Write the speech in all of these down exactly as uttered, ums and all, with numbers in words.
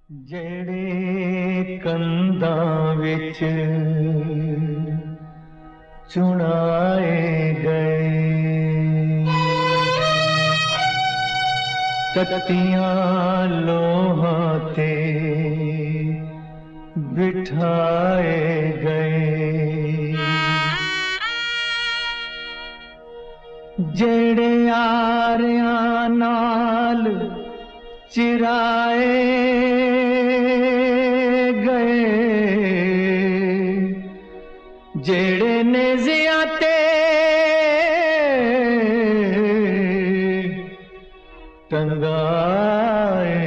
ਜਿਹੜੇ ਕੰਧਾਂ ਵਿੱਚ ਚੁਣਾਏ ਗਏ, ਤਖਤੀਆਂ ਲੋਹਾਂ ਤੇ ਬਿਠਾਏ ਗਏ। ਜਿਹੜੇ ਆਰਿਆਂ ਨਾਲ चिराए गए, जेड़े नेज़ियां ते टंगाए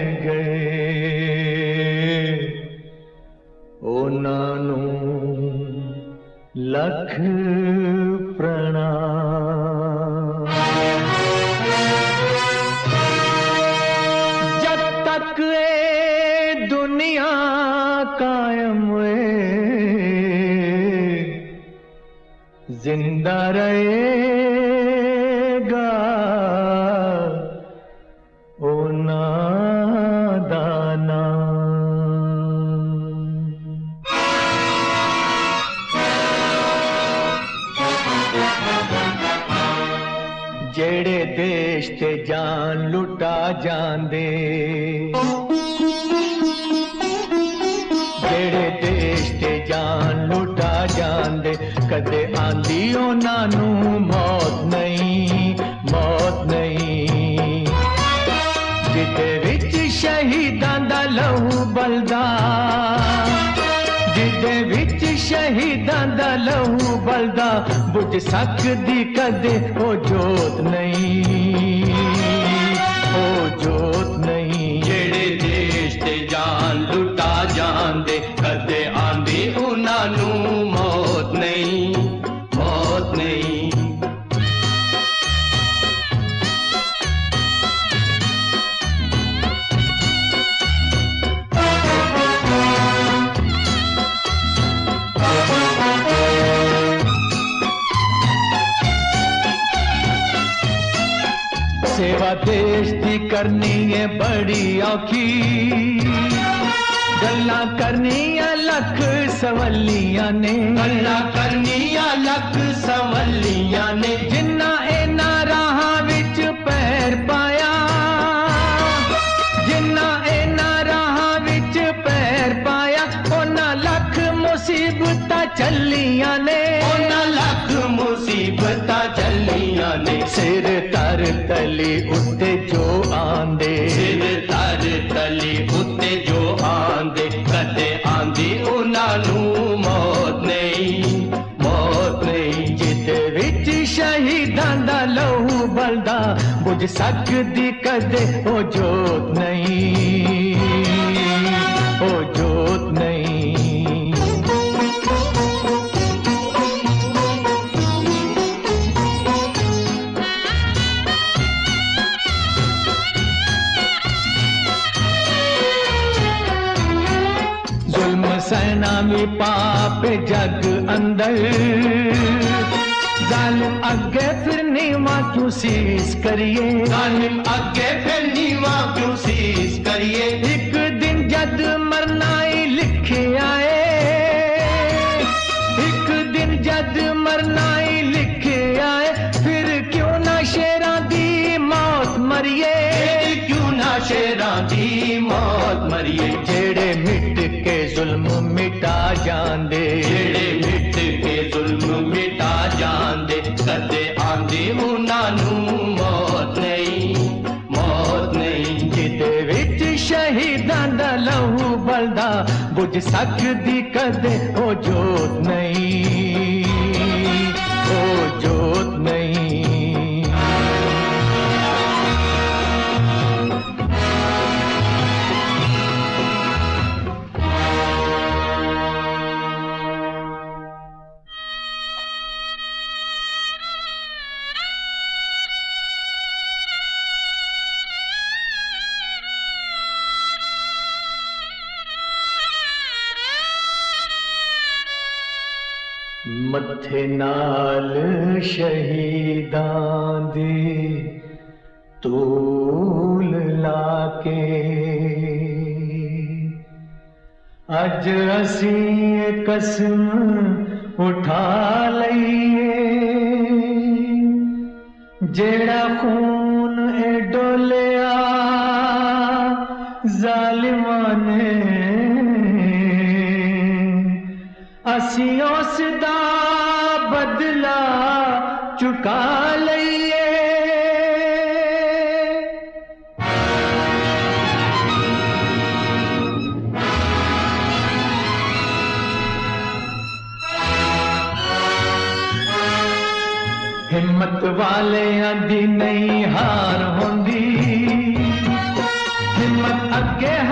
गए, उन्हां नूं लख प्रणाम। दुनिया कायम जिंदा रहेगा ओ नादाना। जेड़े देश ते जान लुटा जांदे, जेड़े देश ते जान लुटा जांदे, कदे आंदी उन्हां नूं मौत नहीं, मौत नहीं। जिदे विच शहीदां दा लहू बलदा, जिदे विच शहीदां दा लहू बलदा, बुझ सकदी कदे ओ जोत नहीं, ओ जोत नहीं। जेड़े देश ते जान लुटा जांदे, कदे आंदी उन्हां नूं मौत नहीं, मौत नहीं। सेवा देश दी करनी है बड़ी औखी, गल्लां करनियां लख सवलियां ने, गल्लां करनियां लख सवलियां ने। जिन्ना इन्हां राहां विच पैर पाया, जिन्ना इन्हां राहां विच पैर पाया, उन्हां लख मुसीबतां चलियां ने, उन्हां लख मुसीबतां चलियां ने। सिर तर तली उत्ते जो आंदे, सिर तर तली उत्ते जो आंदे, कदे आंदी उन्हां नूं मौत नहीं, मौत नहीं। जिदे विच शहीदां दा लहू बलदा, बुझ सकदी कदे ओ जोत नहीं, ओ जोत नहीं। सहना भी पाप जग अंदर, जालिम अगे फिर नीवा क्यों शीश करिए, जालिम अगे फिर नीवा क्यों शीश करिए। एक दिन जद मरना ही लिखे आए, एक दिन जद मरना ही लिखे आए, फिर क्यों ना शेरां दी मौत मरिए, क्यों ना शेरां दी मौत मरिए। जेड़े मिट के जुल्म मिटा जांदे, जेड़े मिट के जुल्म मिटा जांदे, कदे आंदी उन्हां नूं मौत नहीं, मौत नहीं। जिदे विच शहीदां दा लहू बलदा, बुझ सकदी कदे ओ जोत नहीं, ओ जोत नहीं। मथे नाल शहीदां दी तूल लाके अज असी कसम उठा लईए, जेड़ा खून ए डोलिया जालिमां ने, असी उसदा बदला चुका लईए। हिम्मत वालेयां दी नहीं हार होंदी, हिम्मत अगे